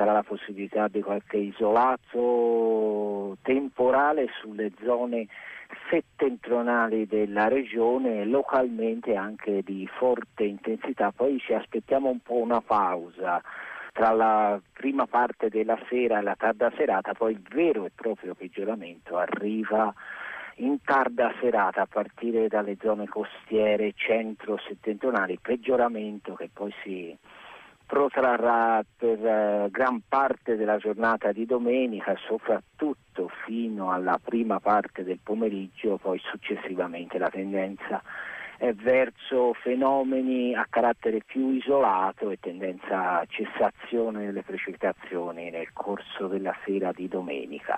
sarà la possibilità di qualche isolato temporale sulle zone settentrionali della regione e localmente anche di forte intensità. Poi ci aspettiamo un po' una pausa tra la prima parte della sera e la tarda serata, poi il vero e proprio peggioramento arriva in tarda serata a partire dalle zone costiere centro-settentrionali, peggioramento che poi si protrarrà per gran parte della giornata di domenica, soprattutto fino alla prima parte del pomeriggio. Poi successivamente la tendenza è verso fenomeni a carattere più isolato e tendenza a cessazione delle precipitazioni nel corso della sera di domenica.